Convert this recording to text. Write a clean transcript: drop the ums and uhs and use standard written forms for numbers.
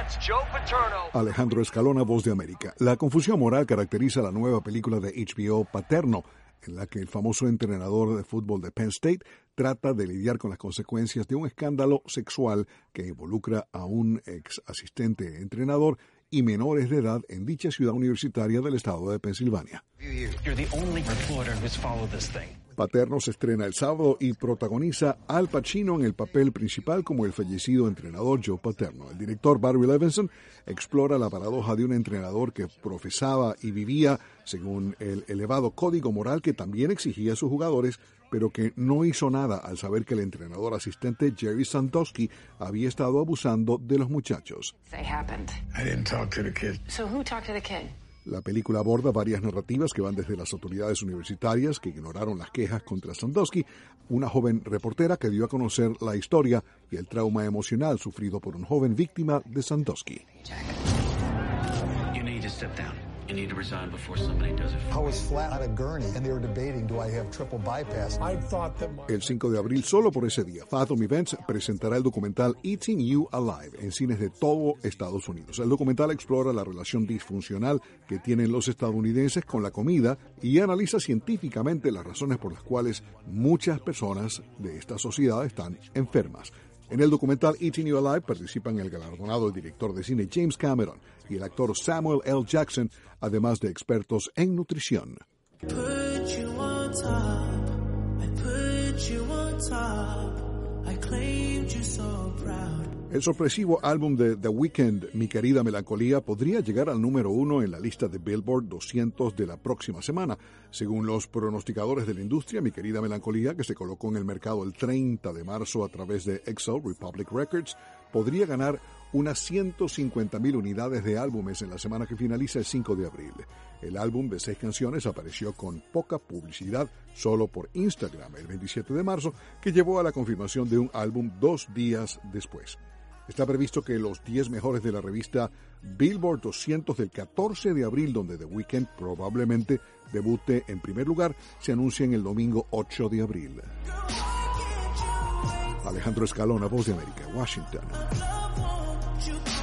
Joe Paterno. Alejandro Escalona, Voz de América. La confusión moral caracteriza la nueva película de HBO Paterno, en la que el famoso entrenador de fútbol de Penn State trata de lidiar con las consecuencias de un escándalo sexual que involucra a un ex asistente entrenador y menores de edad en dicha ciudad universitaria del estado de Pensilvania. Paterno se estrena el sábado y protagoniza a Al Pacino en el papel principal como el fallecido entrenador Joe Paterno. El director Barry Levinson explora la paradoja de un entrenador que profesaba y vivía según el elevado código moral que también exigía a sus jugadores, pero que no hizo nada al saber que el entrenador asistente Jerry Sandusky había estado abusando de los muchachos. La película aborda varias narrativas que van desde las autoridades universitarias que ignoraron las quejas contra Sandusky, una joven reportera que dio a conocer la historia y el trauma emocional sufrido por un joven víctima de Sandusky. You need to resign before somebody does it. I was flat on a gurney and they were debating, do I have triple bypass? I thought that El 5 de abril, solo por ese día, Fathom Events presentará el documental Eating You Alive en cines de todo Estados Unidos. El documental explora la relación disfuncional que tienen los estadounidenses con la comida y analiza científicamente las razones por las cuales muchas personas de esta sociedad están enfermas. En el documental Eating You Alive participan el galardonado director de cine James Cameron y el actor Samuel L. Jackson, además de expertos en nutrición. El sorpresivo álbum de The Weeknd, Mi Querida Melancolía, podría llegar al número 1 en la lista de Billboard 200 de la próxima semana. Según los pronosticadores de la industria, Mi Querida Melancolía, que se colocó en el mercado el 30 de marzo a través de Excel Republic Records, podría ganar unas 150,000 unidades de álbumes en la semana que finaliza el 5 de abril. El álbum de 6 canciones apareció con poca publicidad solo por Instagram el 27 de marzo, que llevó a la confirmación de un álbum 2 días después. Está previsto que los 10 mejores de la revista Billboard 200 del 14 de abril, donde The Weeknd probablemente debute en primer lugar, se anuncien el domingo 8 de abril. Alejandro Escalona, Voz de América, Washington.